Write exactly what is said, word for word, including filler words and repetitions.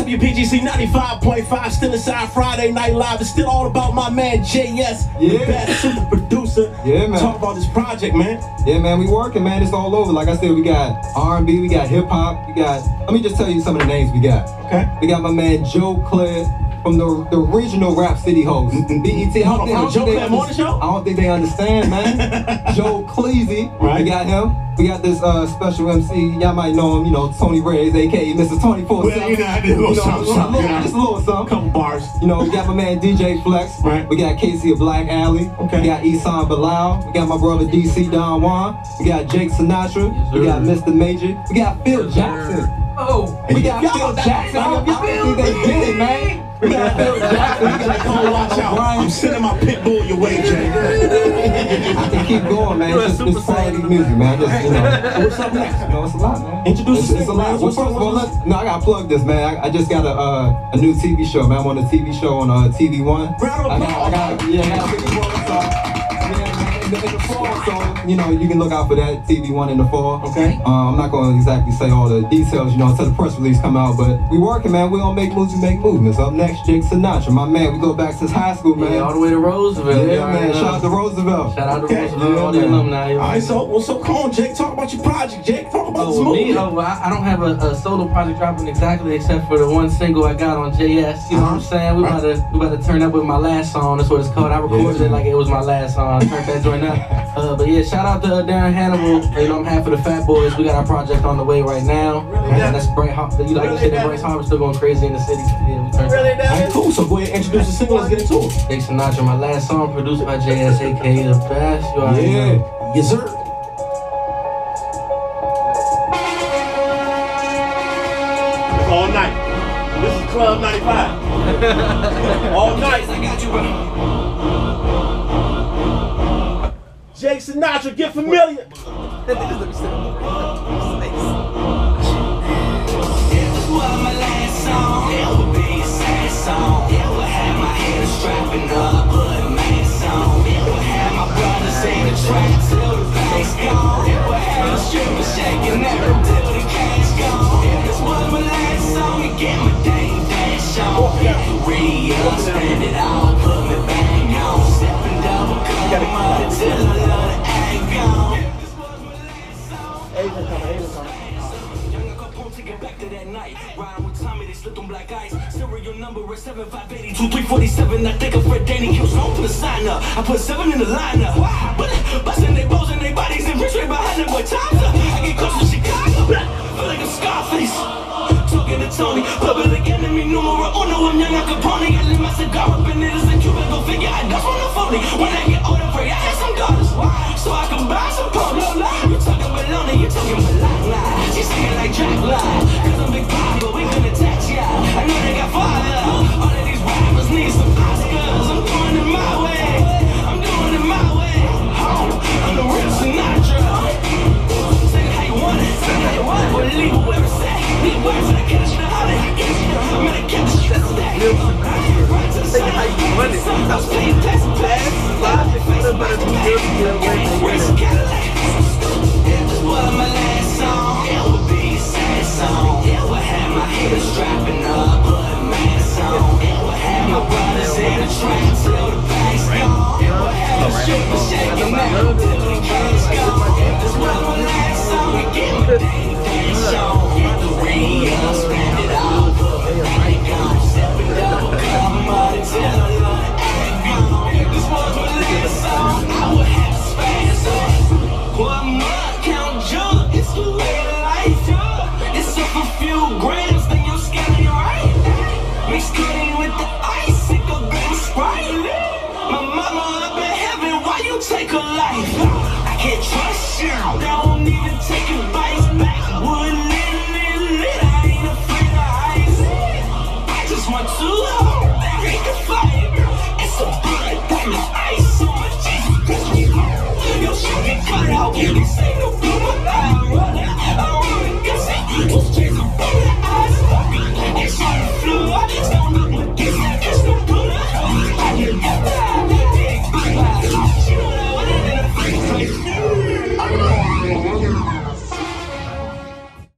W P G C ninety-five point five, still inside Friday Night Live. It's still all about my man J S, yeah. the best super producer. Yeah, man. Talk about this project, man. Yeah, man, we working, man. It's all over. Like I said, we got R and B, we got hip hop, we got. Let me just tell you some of the names we got. Okay. We got my man Joe Clair from the the original Rap City host. B E T. Hold on, from the Joe Clair Morning Show? I don't think they understand, man. Joe Cleasy. Right. We got him. We got this uh, special M C, y'all might know him, you know, Tony Reyes, a k a. Mister twenty-four seven. Well, you know, I did a little you know, something, little, something, little, you know. just a little something. Couple bars. You know, we got my man D J Flex. Right. We got Casey of Black Alley. Okay. We got Isan Bilal. We got my brother D C Don Juan. We got Jake Sinatra. Yes, we got Mister Major. We got Phil Yes, Jackson. Oh, We got Yo, Phil that- Jackson. I don't think they did it, man. We got Phil Jackson. We got Come on, watch out. I'm sending my pit bull your way, Jay. I can keep going, man. You're a It's just it's super quality saiyan. music, man. Just, you know. So what's up next? You know, it's a lot, man. Introduce it's, the it's a single, lot. man. Well, What's first up, of all, what's let, no, I gotta plug this, man. I, I just got a uh, a new T V show, man. I'm on a T V show on uh, T V One. Round of I got, I got, yeah, I got a T V One. So, yeah, man, in the, in the fall, so you know, you can look out for that T V One in the fall. Okay. Uh, I'm not gonna exactly say all the details, you know, until the press release come out. But we working, man. We gonna make moves, we make movements. Up next, Jake Sinatra, my man. We go back since high school, man. yeah, all the way to Roosevelt. Yeah, you already man. know. Shout out to Roosevelt. Shout out to Okay. Roosevelt, Yeah, all the man. alumni. All right, so, well, so come on, Jake. Talk about your project, Jake. Talk about this Oh, me, movie. oh, I, I don't have a, a solo project dropping exactly except for the one single I got on J S. You know what I'm saying? We about to we about to turn up with my last song. That's what it's called. I recorded Yeah. it like it was my last song. I turned that joint up. Uh, but yeah, shout out to uh, Darren Hannibal. You know, I'm half of the Fat Boys. We got our project on the way right now. And that's Bryce Harper. You like you said that Bryce Harper's still going crazy in the city. Yeah, we turned All right, cool. So go ahead and introduce the single. Let's get into it. Jake Sinatra, my last song produced by J S, aka the best. You already know. Yeah. Yes, sir. All night. This is Club ninety-five. All night. I got you, bro. Jake Sinatra, get familiar. It was my last song. It would be a sad song. It would have my head strapping up, putting mask on. It would have my brothers in the trap till the bank's gone. It would have the stripper shaking every till the cash gone. This was my last song to get my dang dash on. Hit the re-up, spend it all, put me bang on. Stepping double, come up till I love the egg gone. This was my last song. Asian coming, Asian coming. Take it back to that night. Riding with Tommy, they slipped on black ice. Serial number is seven five eight two three four seven. I think of Fred Danny Hughes. Home for the sign up. I put seven in the lineup. But busting they bows and they bodies and rich right behind them. Boy, times up. I get close to Chicago. Feel like a Scarface. Talking to Tony. Public enemy numero uno. I'm young, I Capone. I lit my cigar up in it. It's a Cuban. Go figure. I dust on the phony. When I get older, pray I have some daughters. So I can buy some polo. You talking baloney, you talking baloney. She singing like Dracula. Cause I'm Big Papa, we gonna touch ya. I know they got father. All of these rappers need some Oscars. I'm doing it my way. I'm doing it my way. Oh, I'm the real Sinatra. Say it how you want it. Say it how you want it. Boy, leave it where it's at. Leave where it's at. Catch the honey. I'm gonna catch the stress stack. Right to the sun. I was playing pass and pass. Logic, what about the race Cadillac. If this was my last song, it would be a sad song. It would have my head strapping up, putting mask on. It would have my brothers in the trap till the bank's gone. It would have the stripper shaking out till the cash gone. If this was my last song, I get my dang dance on. Get the re-up, spend it all, put my bank on. Stepping double, come up until I love the egg gone. If this was my last song, I would have to spaz on. One month, count junk, it's the way of life. It's up a few grams, then you're scaling right. Mix cutting with the ice, it go good with Sprite. My mama up in heaven, why you take her life? I can't trust you, don't even take advice back. Wood lit, lit, lit, I ain't afraid of ice. I just want to hold that hate the fight. It's a blood, diamond, ice on my Jesus. Yo, shit get cut out, you say no blue, but I run it, I run it, guess it.